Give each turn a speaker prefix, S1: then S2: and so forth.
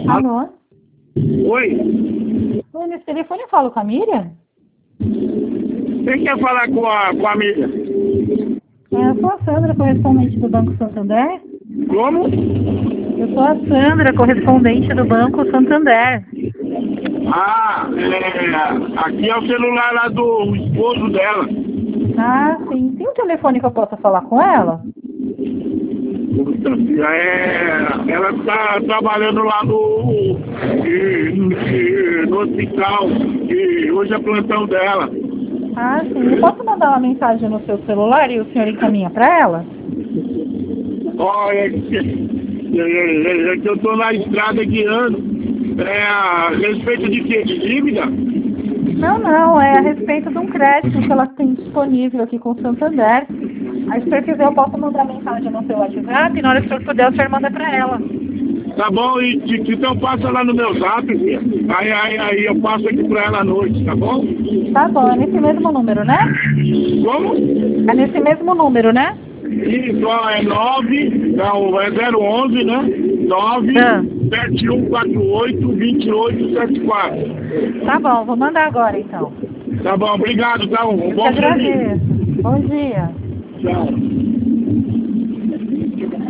S1: Alô?
S2: Oi?
S1: Oi, nesse telefone eu falo com a Miriam?
S2: Quem quer falar com a Miriam?
S1: Eu sou a Sandra, correspondente do Banco Santander.
S2: Como?
S1: Eu sou a Sandra, correspondente do Banco Santander.
S2: Ah, aqui é o celular lá do esposo dela.
S1: Ah, sim. Tem um telefone que eu possa falar com ela?
S2: Puta, ela está trabalhando lá no hospital e hoje é plantão dela.
S1: Ah, sim. Eu posso mandar uma mensagem no seu celular e o senhor encaminha para ela?
S2: Olha, é que eu estou na estrada guiando. A respeito de quê? De dívida?
S1: Não. É a respeito de um crédito que ela tem disponível aqui com o Santander. Aí, se o senhor quiser, eu posso mandar mensagem no seu WhatsApp e na hora que o senhor puder, o senhor manda para ela.
S2: Tá bom, então passa lá no meu zap, filha. Aí eu passo aqui pra ela à noite, tá bom?
S1: Tá bom, é nesse mesmo número, né?
S2: Como?
S1: É nesse mesmo número, né?
S2: Isso, ó, é 011, né?
S1: Ah.
S2: 971482874.
S1: Tá bom, vou mandar agora então.
S2: Tá bom, obrigado, tá? Um
S1: Eu te
S2: bom serviço.
S1: agradeço. Bom dia.
S2: Tchau.